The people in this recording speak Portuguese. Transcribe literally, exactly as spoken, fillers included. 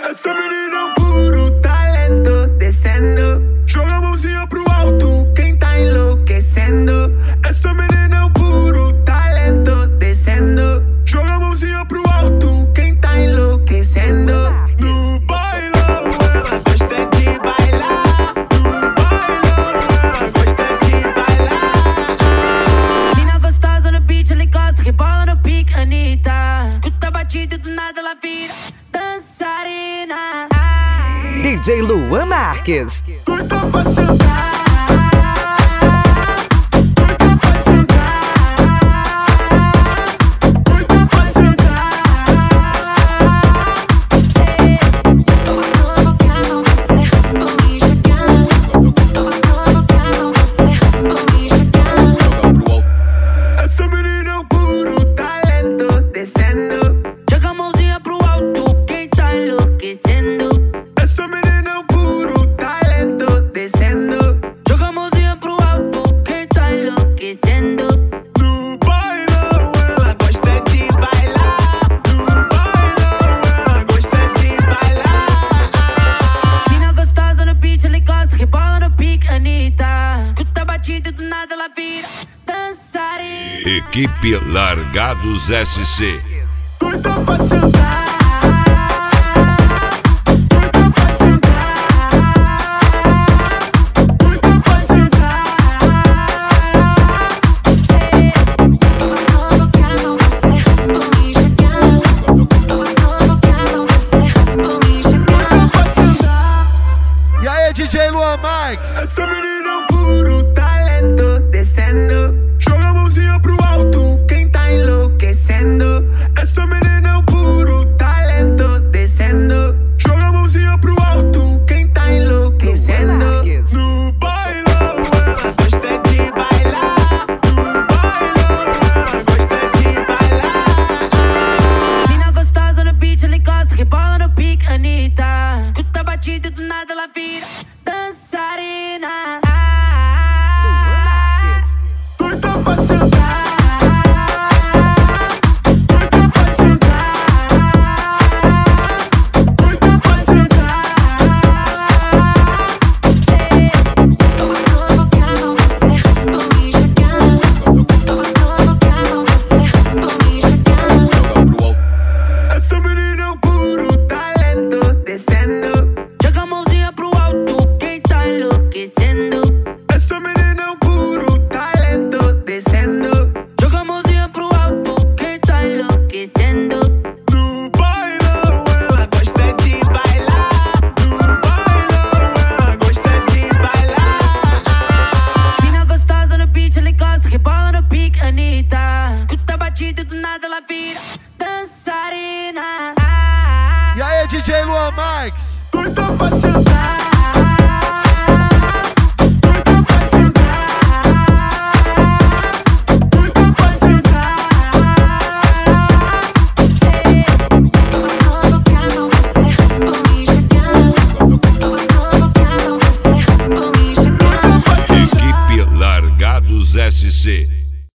Essa menina é um puro talento, descendo. Joga a mãozinha pro alto, quem tá enlouquecendo. Essa menina é um puro talento, descendo. Joga a mãozinha pro alto, quem tá enlouquecendo. No bailão, ela gosta de bailar. No bailão, ela gosta de bailar. Mina gostosa no beat, ela encosta, rebola no pique, Anitta. Escuta a batida e do nada ela vira dançarina. D J Luan Marques. Curta pra sentar. Equipe Largados S C. Curta pra sentar. E aí, D J Luan Marques? Essa menina é um puro talento, descendo. Joga a mãozinha pro alto, quem tá enlouquecendo. Essa menina é um puro talento, descendo. Joga a mãozinha pro alto, quem tá enlouquecendo. No bailão, ela gosta de bailar. No bailão, ela gosta de bailar. Mina gostosa no beat, ela encosta, rebola no pique, Anitta. Escuta a batida e do nada ela vira dançarina. Curta pra sentar. dançarina. E aí, D J Luan Marques? Curta pra